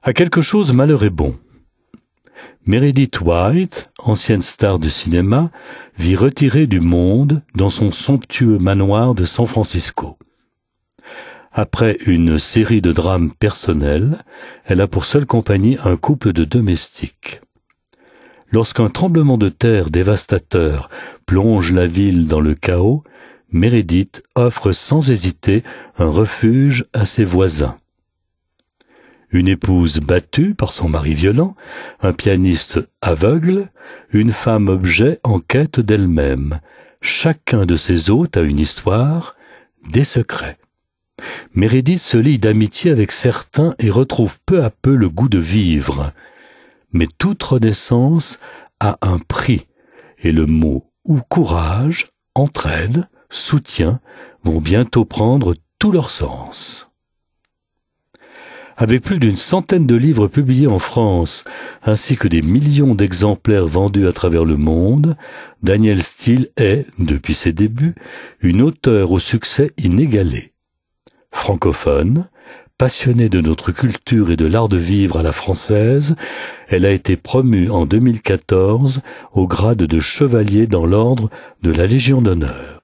À quelque chose, malheur est bon. Meredith White, ancienne star de cinéma, vit retirée du monde dans son somptueux manoir de San Francisco. Après une série de drames personnels, elle a pour seule compagnie un couple de domestiques. Lorsqu'un tremblement de terre dévastateur plonge la ville dans le chaos, Meredith offre sans hésiter un refuge à ses voisins. Une épouse battue par son mari violent, un pianiste aveugle, une femme objet en quête d'elle-même. Chacun de ces hôtes a une histoire, des secrets. Meredith se lie d'amitié avec certains et retrouve peu à peu le goût de vivre. Mais toute renaissance a un prix, et le mot ou courage, entraide, soutien vont bientôt prendre tout leur sens. Avec plus d'une centaine de livres publiés en France, ainsi que des millions d'exemplaires vendus à travers le monde, Danielle Steel est, depuis ses débuts, une auteure au succès inégalé. Francophone, passionnée de notre culture et de l'art de vivre à la française, elle a été promue en 2014 au grade de chevalier dans l'ordre de la Légion d'honneur.